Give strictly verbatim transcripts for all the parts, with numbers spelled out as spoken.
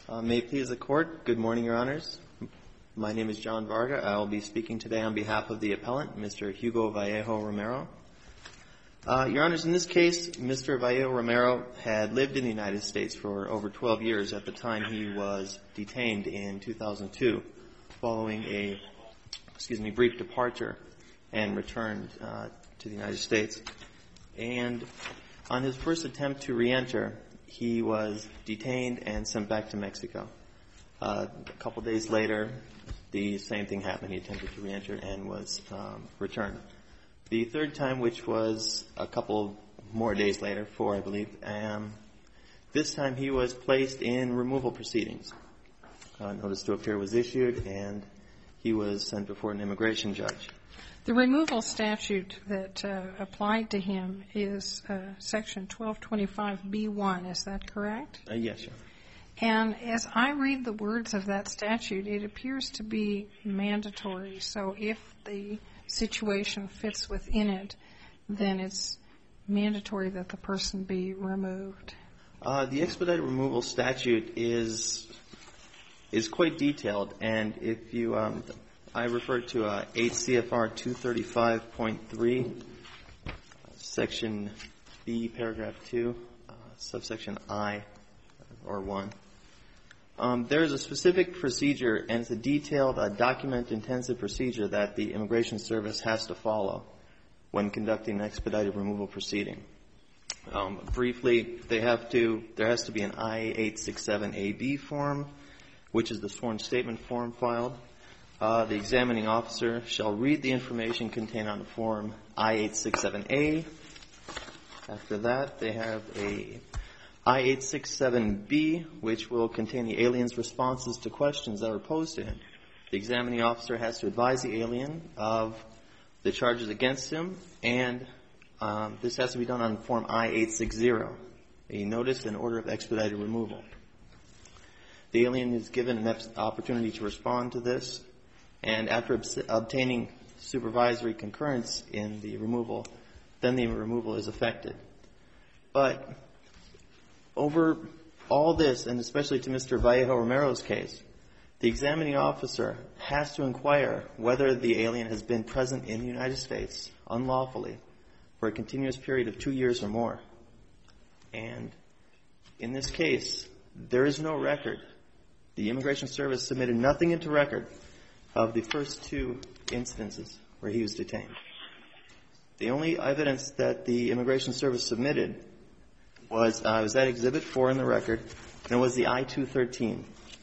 Uh, may it please the Court, good morning, Your Honors. My name is John Varga. I will be speaking today on behalf of the appellant, Mister Hugo Vallejo Romero. Uh, Your Honors, in this case, Mister Vallejo Romero had lived in the United States for over twelve years at the time he was detained in two thousand two, following a, excuse me, brief departure and returned uh, to the United States. And on his first attempt to reenter, he was detained and sent back to Mexico. Uh, a couple days later, the same thing happened. He attempted to reenter and was um, returned. The third time, which was a couple more days later, four I believe, um, this time he was placed in removal proceedings. Uh, notice to appear was issued, and he was sent before an immigration judge. The removal statute that uh, applied to him is uh, Section twelve twenty-five B one. Is that correct? Uh, yes, sir. And as I read the words of that statute, it appears to be mandatory. So if the situation fits within it, then it's mandatory that the person be removed. Uh, the expedited removal statute is is quite detailed, and if you um, I refer to uh, eight C F R two thirty-five point three, Section B, Paragraph two, uh, subsection I, or one. Um, there is a specific procedure, and it's a detailed, uh, document-intensive procedure that the Immigration Service has to follow when conducting an expedited removal proceeding. Um, briefly, they have to, there has to be an I eight sixty-seven A B form, which is the sworn statement form filed. Uh, the examining officer shall read the information contained on the form I eight sixty-seven A. After that, they have a I eight sixty-seven B, which will contain the alien's responses to questions that are posed to him. The examining officer has to advise the alien of the charges against him, and um, this has to be done on form I eight sixty, a notice and order of expedited removal. The alien is given an opportunity to respond to this, and after obs- obtaining supervisory concurrence in the removal, then the removal is effected. But over all this, and especially to Mister Vallejo Romero's case, the examining officer has to inquire whether the alien has been present in the United States unlawfully for a continuous period of two years or more. And in this case, there is no record. The Immigration Service submitted nothing into record of the first two instances where he was detained. The only evidence that the Immigration Service submitted was, uh, was that Exhibit four in the record, and it was the I two thirteen,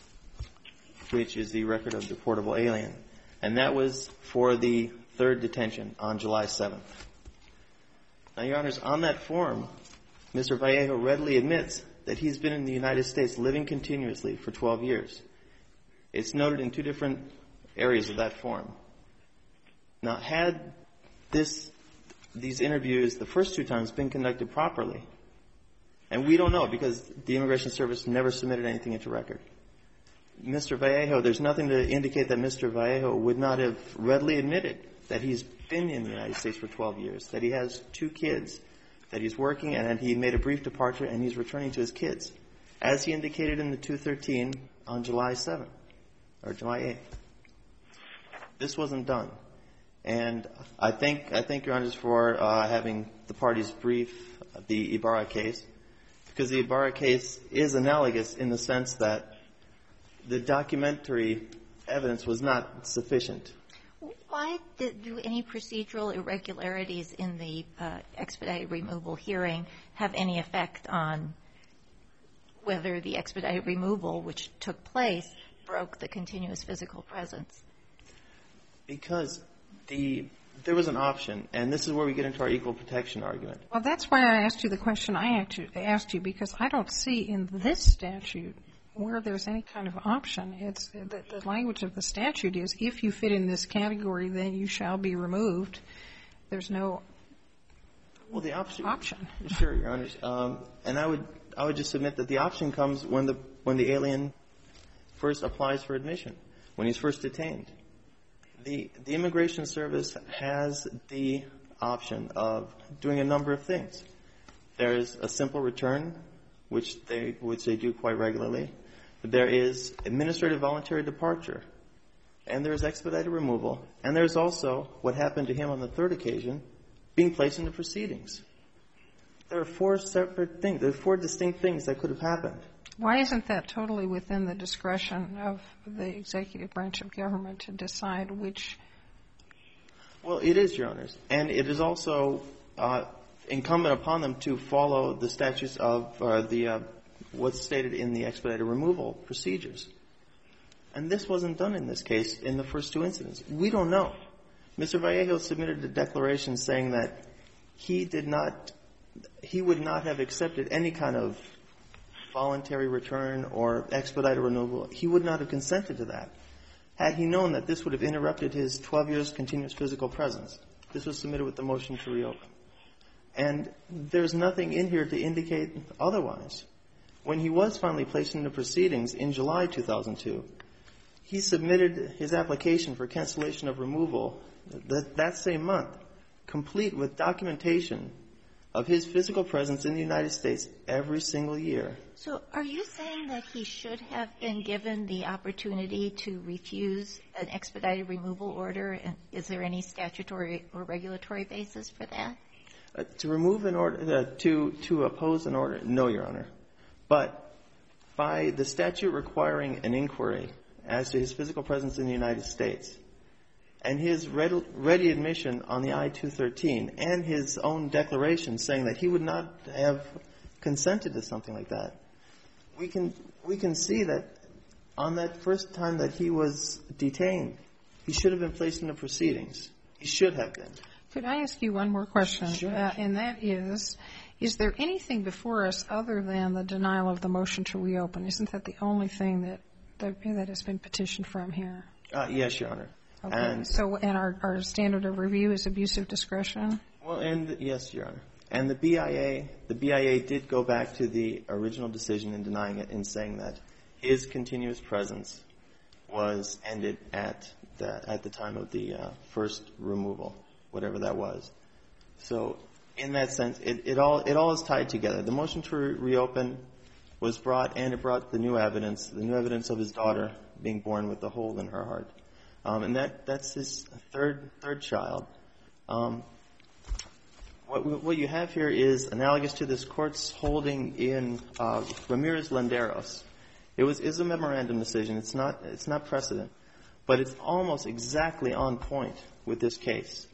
which is the record of deportable alien. And that was for the third detention on July seventh. Now, Your Honors, on that form, Mister Vallejo readily admits that he's been in the United States living continuously for twelve years. It's noted in two different areas of that form. Now, had this, these interviews the first two times been conducted properly, and we don't know because the Immigration Service never submitted anything into record, Mister Vallejo, there's nothing to indicate that Mister Vallejo would not have readily admitted that he's been in the United States for twelve years, that he has two kids, that he's working, and that he made a brief departure and he's returning to his kids, as he indicated in the two thirteen on July seventh, or July eighth. This wasn't done. And I thank, I thank Your Honors for uh, having the parties brief the Ibarra case, because the Ibarra case is analogous in the sense that the documentary evidence was not sufficient. Why did do any procedural irregularities in the uh, expedited removal hearing have any effect on whether the expedited removal, which took place, broke the continuous physical presence? Because the there was an option, and this is where we get into our equal protection argument. Well, that's why I asked you the question I asked you, because I don't see in this statute where there's any kind of option. It's the, the language of the statute is if you fit in this category, then you shall be removed. There's no well, the option. option. Sure, Your Honors. Um, and I would I would just submit that the option comes when the when the alien first applies for admission, when he's first detained. The, the Immigration Service has the option of doing a number of things. There is a simple return, which they which they do quite regularly. there is administrative voluntary departure, and there is expedited removal, and there's also what happened to him on the third occasion, being placed into proceedings. There are four separate things. There are four distinct things that could have happened. Why isn't that totally within the discretion of the executive branch of government to decide which? Well, it is, Your Honors. And it is also uh, incumbent upon them to follow the statutes of uh, the uh, what's stated in the expedited removal procedures. And this wasn't done in this case in the first two incidents. We don't know. Mister Vallejo submitted a declaration saying that he did not, he would not have accepted any kind of voluntary return or expedited removal. He would not have consented to that had he known that this would have interrupted his twelve years continuous physical presence. This was submitted with the motion to reopen. And there's nothing in here to indicate otherwise. When he was finally placed into proceedings in July two thousand two, he submitted his application for cancellation of removal that, that same month, complete with documentation of his physical presence in the United States every single year. So are you saying that he should have been given the opportunity to refuse an expedited removal order? And is there any statutory or regulatory basis for that? Uh, to remove an order, uh, to, to oppose an order, no, Your Honor. But by the statute requiring an inquiry as to his physical presence in the United States and his ready, ready admission on the I two thirteen and his own declaration saying that he would not have consented to something like that, we can, we can see that on that first time that he was detained, he should have been placed into proceedings. He should have been. Could I ask you one more question? Sure. Uh, and that is, is there anything before us other than the denial of the motion to reopen? Isn't that the only thing that that, that has been petitioned from here? Uh, yes, Your Honor. Okay. And so, and our, our standard of review is abuse of discretion? Well, and yes, Your Honor. And the B I A, the B I A did go back to the original decision in denying it in saying that his continuous presence was ended at the, at the time of the uh, first removal, whatever that was. So in that sense, it, it all it all is tied together. The motion to re- reopen was brought, and it brought the new evidence, the new evidence of his daughter being born with a hole in her heart. Um, and that, that's his third third child. Um, what, what you have here is analogous to this court's holding in uh, Ramirez-Landeros. It was is a memorandum decision. It's not it's not precedent, but it's almost exactly on point with this case.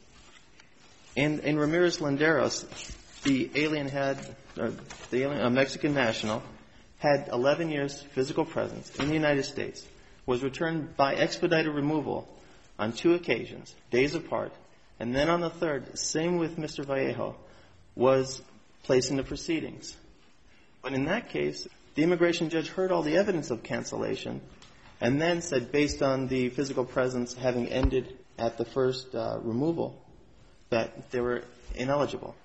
In, in Ramirez-Landeros, the alien had, or the alien, a Mexican national, had eleven years physical presence in the United States, was returned by expedited removal on two occasions, days apart, and then on the third, same with Mister Vallejo, was placed into proceedings. But in that case, the immigration judge heard all the evidence of cancellation and then said, based on the physical presence having ended at the first uh, removal, that they were ineligible.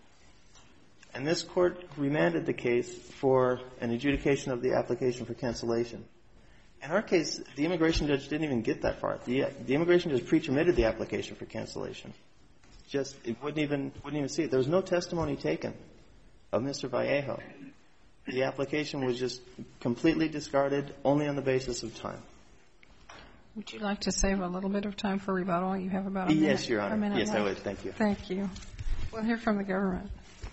And this court remanded the case for an adjudication of the application for cancellation. In our case, the immigration judge didn't even get that far. The, the immigration judge pre-submitted the application for cancellation. Just, it wouldn't even, wouldn't even see it. There was no testimony taken of Mister Vallejo. The application was just completely discarded only on the basis of time. Would you like to save a little bit of time for rebuttal? You have about a minute. Yes, Your Honor. A minute Yes, left. I would. Thank you. Thank you. We'll hear from the government.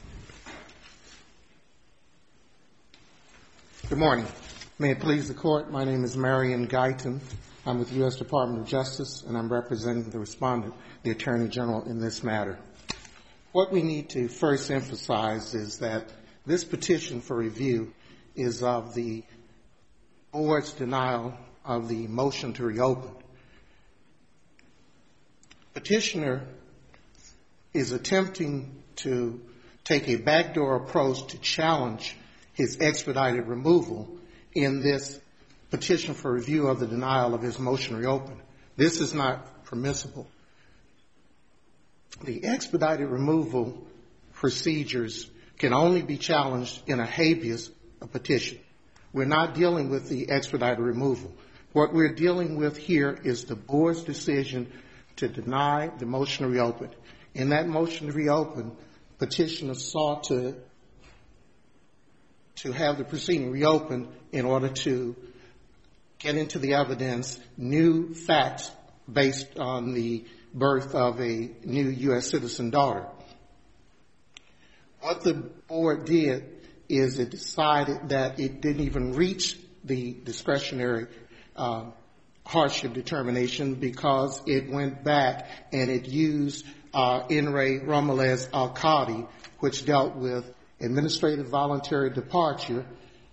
Good morning. May it please the Court, my name is Marion Guyton. I'm with the U S Department of Justice, and I'm representing the respondent, the Attorney General, in this matter. What we need to first emphasize is that this petition for review is of the Board's denial of the motion to reopen. Petitioner is attempting to take a backdoor approach to challenge his expedited removal in this petition for review of the denial of his motion to reopen. This is not permissible. The expedited removal procedures can only be challenged in a habeas petition. We're not dealing with the expedited removal. What we're dealing with here is the Board's decision to deny the motion to reopen. In that motion to reopen, petitioner sought to to have the proceeding reopened in order to get into the evidence new facts based on the birth of a new U S citizen daughter. What the board did is it decided that it didn't even reach the discretionary uh, hardship determination because it went back and it used uh, In re Romulus Al-Qadi, which dealt with administrative voluntary departure,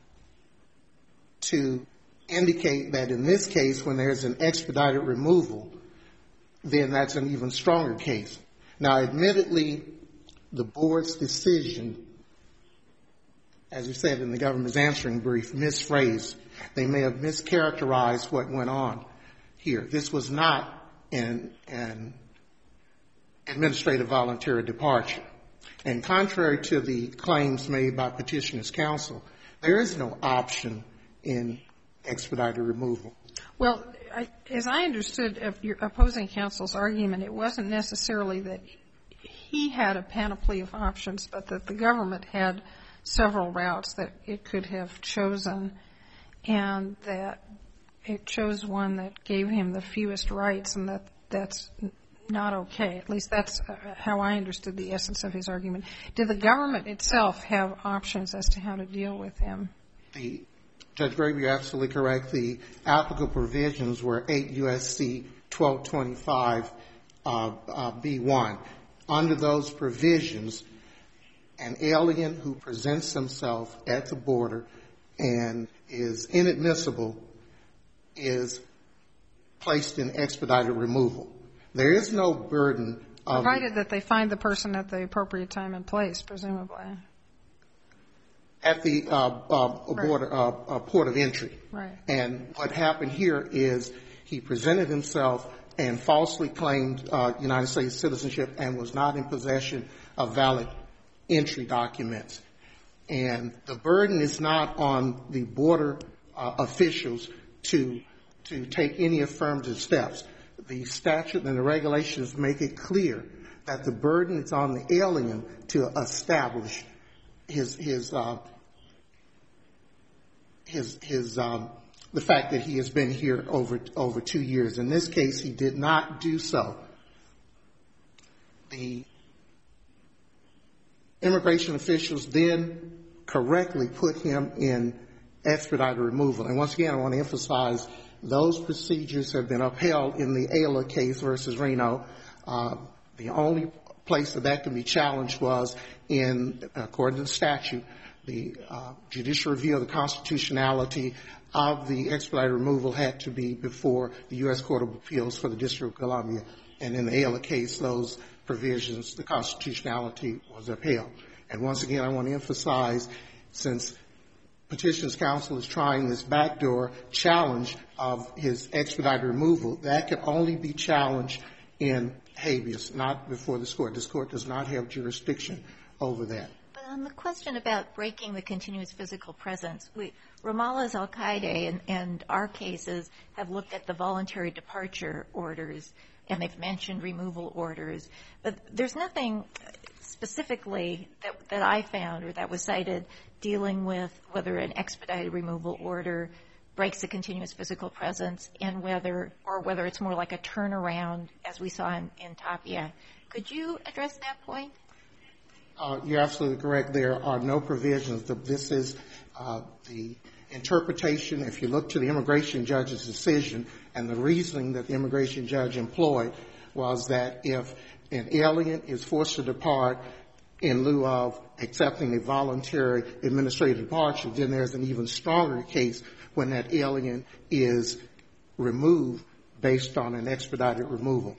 to indicate that in this case, when there's an expedited removal, then that's an even stronger case. Now, admittedly, the board's decision, as you said in the government's answering brief, misphrased. They may have mischaracterized what went on here. This was not an, an administrative voluntary departure. And contrary to the claims made by Petitioner's Counsel, there is no option in expedited removal. Well, I, as I understood of your opposing counsel's argument, it wasn't necessarily that he had a panoply of options, but that the government had several routes that it could have chosen, and that it chose one that gave him the fewest rights, and that that's not okay. At least that's how I understood the essence of his argument. Did the government itself have options as to how to deal with him? The, Judge Graber, you're absolutely correct. The applicable provisions were eight U S C twelve twenty-five uh, uh, B one. Under those provisions, an alien who presents himself at the border and is inadmissible is placed in expedited removal. There is no burden of... Provided that they find the person at the appropriate time and place, presumably. At the uh, uh, border, right. uh, uh, port of entry. Right. And what happened here is he presented himself and falsely claimed uh, United States citizenship and was not in possession of valid entry documents. And the burden is not on the border uh, officials to to take any affirmative steps. The statute and the regulations make it clear that the burden is on the alien to establish his his uh, his his um, the fact that he has been here over over two years. In this case, he did not do so. The immigration officials then correctly put him in expedited removal. And once again, I want to emphasize those procedures have been upheld in the Ayla case versus Reno. Uh, the only place that that can be challenged was in, according to the statute, the uh, judicial review of the constitutionality of the expedited removal had to be before the U S Court of Appeals for the District of Columbia. And in the Ayla case, those provisions, the constitutionality was upheld. And once again, I want to emphasize, since Petitioner's Counsel is trying this backdoor challenge of his expedited removal, that can only be challenged in habeas, not before this Court. This Court does not have jurisdiction over that. But on the question about breaking the continuous physical presence, we, Romulus Al-Qaeda and, and our cases have looked at the voluntary departure orders, and they've mentioned removal orders. But there's nothing specifically that, that I found or that was cited dealing with whether an expedited removal order breaks the continuous physical presence and whether, or whether it's more like a turnaround, as we saw in, in Tapia. Could you address that point? Uh, you're absolutely correct. There are no provisions. This is uh, the interpretation. If you look to the immigration judge's decision, and the reasoning that the immigration judge employed was that if an alien is forced to depart in lieu of accepting a voluntary administrative departure, then there's an even stronger case when that alien is removed based on an expedited removal.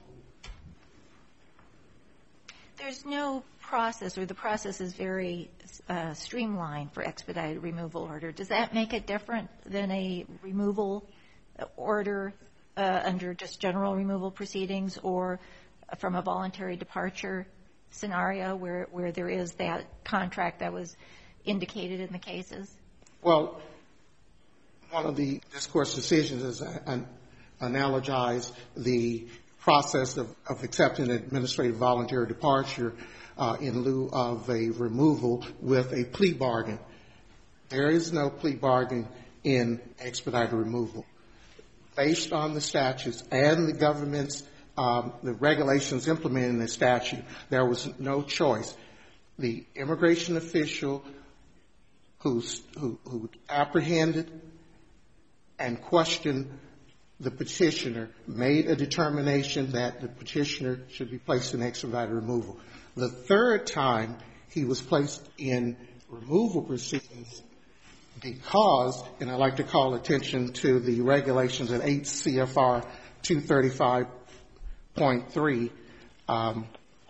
There's no process, or the process is very uh, streamlined for expedited removal order. Does that make it different than a removal order uh, under just general removal proceedings, or from a voluntary departure scenario where, where there is that contract that was indicated in the cases? Well, one of the this Court's decisions is an, analogize the process of, of accepting an administrative voluntary departure uh, in lieu of a removal with a plea bargain. There is no plea bargain in expedited removal. based on the statutes and the government's um, the regulations implementing the statute, there was no choice. The immigration official who's, who, who apprehended and questioned the petitioner made a determination that the petitioner should be placed in expedited removal. The third time he was placed in removal proceedings because, and I'd like to call attention to the regulations at eight C F R two thirty-five point three, um,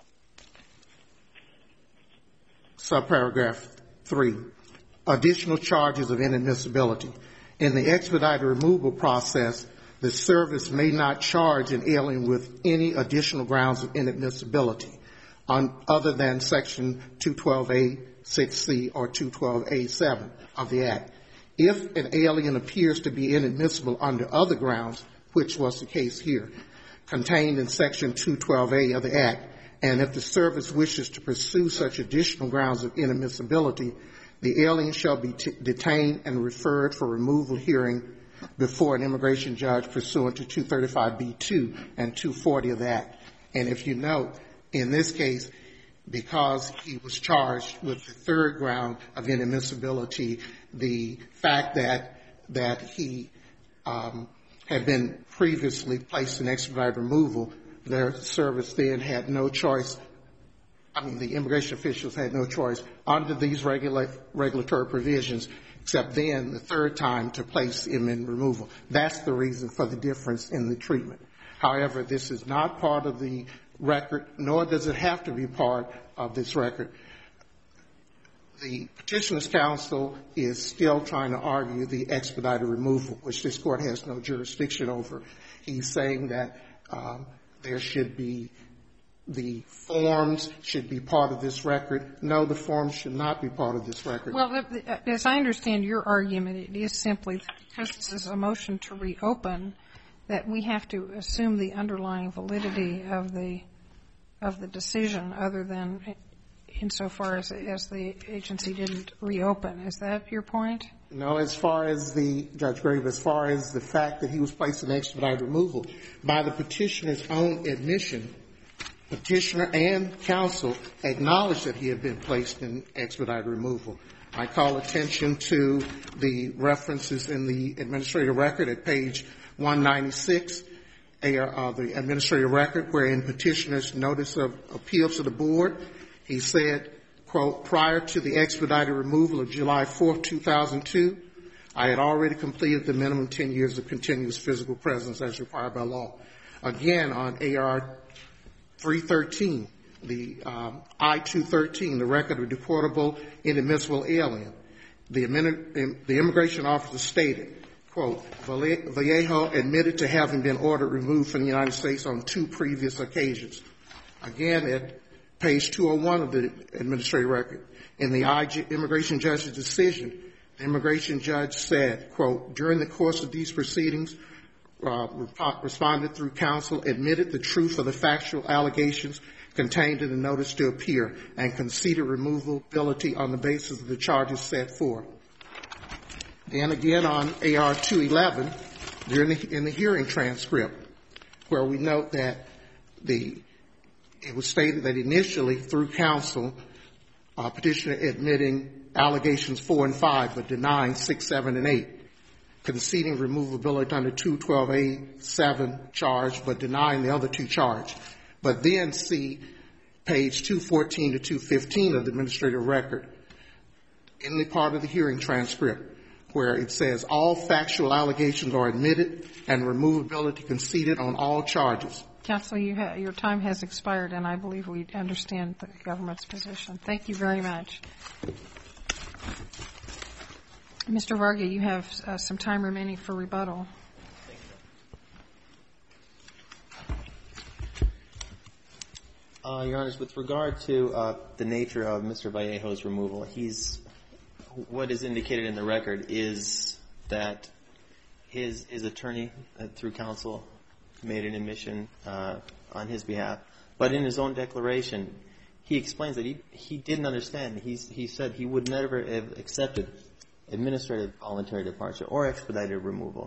subparagraph three, additional charges of inadmissibility. In the expedited removal process, the service may not charge an alien with any additional grounds of inadmissibility on, other than Section two twelve A six C or two twelve A seven of the Act. If an alien appears to be inadmissible under other grounds, which was the case here, contained in Section two twelve A of the Act, and if the service wishes to pursue such additional grounds of inadmissibility, the alien shall be t- detained and referred for removal hearing before an immigration judge pursuant to two thirty-five B two and two forty of the Act. And if you note, in this case, because he was charged with the third ground of inadmissibility, the fact that that he um, had been previously placed in expedited removal, their service then had no choice. I mean, the immigration officials had no choice under these regula- regulatory provisions, except then the third time to place him in removal. That's the reason for the difference in the treatment. However, this is not part of the record, nor does it have to be part of this record. The Petitioner's Counsel is still trying to argue the expedited removal, which this Court has no jurisdiction over. He's saying that um, there should be, the forms should be part of this record. No, the forms should not be part of this record. Well, as I understand your argument, it is simply because this is a motion to reopen that we have to assume the underlying validity of the of the decision, other than insofar as, as the agency didn't reopen. Is that your point? No, as far as the, Judge Grave, as far as the fact that he was placed in expedited removal, by the petitioner's own admission, petitioner and counsel acknowledged that he had been placed in expedited removal. I call attention to the references in the administrative record at page one ninety-six, uh, the administrative record, wherein petitioner's notice of appeal to the board, he said, quote, prior to the expedited removal of July fourth, two thousand two, I had already completed the minimum ten years of continuous physical presence as required by law. Again, on A R three thirteen, the um, I two thirteen, the record of deportable inadmissible alien, the, the immigration officer stated, quote, Vallejo admitted to having been ordered removed from the United States on two previous occasions. Again, at page two oh one of the administrative record, in the I G, immigration judge's decision, the immigration judge said, quote, during the course of these proceedings, uh, responded through counsel, admitted the truth of the factual allegations contained in the notice to appear, and conceded removability on the basis of the charges set forth. And again on A R two eleven, during the, in the hearing transcript, where we note that the it was stated that initially, through counsel, uh, petitioner admitting allegations four and five, but denying six, seven, and eight, conceding removability under two twelve A seven charge, but denying the other two charge. But then see page two fourteen to two fifteen of the administrative record, in the part of the hearing transcript, where it says all factual allegations are admitted and removability conceded on all charges. Counsel, you ha- your time has expired, and I believe we understand the government's position. Thank you very much. Mister Varga, you have uh, some time remaining for rebuttal. Uh, Your Honors, with regard to uh, the nature of Mister Vallejo's removal, he's what is indicated in the record is that his his attorney, uh, through counsel, made an admission uh, on his behalf. But in his own declaration, he explains that he, he didn't understand. He's, he said he would never have accepted administrative voluntary departure or expedited removal.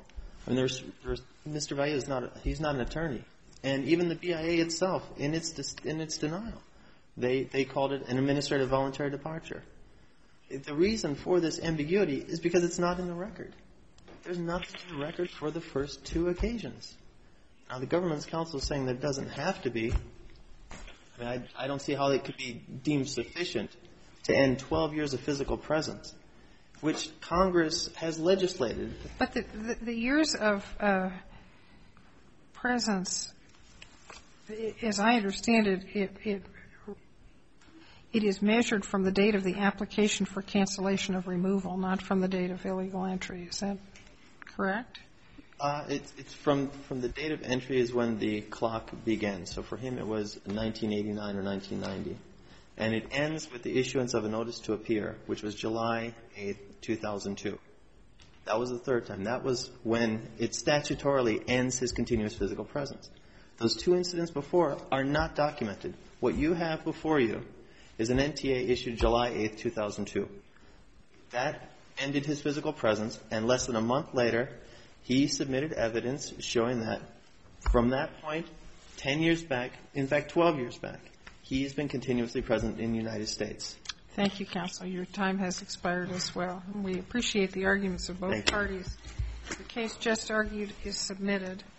I mean, there's, there's Mister Valle is not a, he's not an attorney, and even the B I A itself, in its in its denial, they they called it an administrative voluntary departure. The reason for this ambiguity is because it's not in the record. There's nothing in the record for the first two occasions. Now, the government's counsel is saying that it doesn't have to be. I mean, I, I don't see how it could be deemed sufficient to end twelve years of physical presence, which Congress has legislated. But the, the, the years of uh, presence, as I understand it, it, it, it is measured from the date of the application for cancellation of removal, not from the date of illegal entry. Is that correct? Uh, it's, it's from, from the date of entry is when the clock began. So for him, it was nineteen eighty-nine or nineteen ninety. And it ends with the issuance of a notice to appear, which was July eighth, two thousand two. That was the third time. That was when it statutorily ends his continuous physical presence. Those two incidents before are not documented. What you have before you is an N T A issued July eighth, two thousand two. That ended his physical presence, and less than a month later, he submitted evidence showing that from that point, ten years back, in fact, twelve years back, he has been continuously present in the United States. Thank you, counsel. Your time has expired as well. We appreciate the arguments of both Thank you. parties. The case just argued is submitted.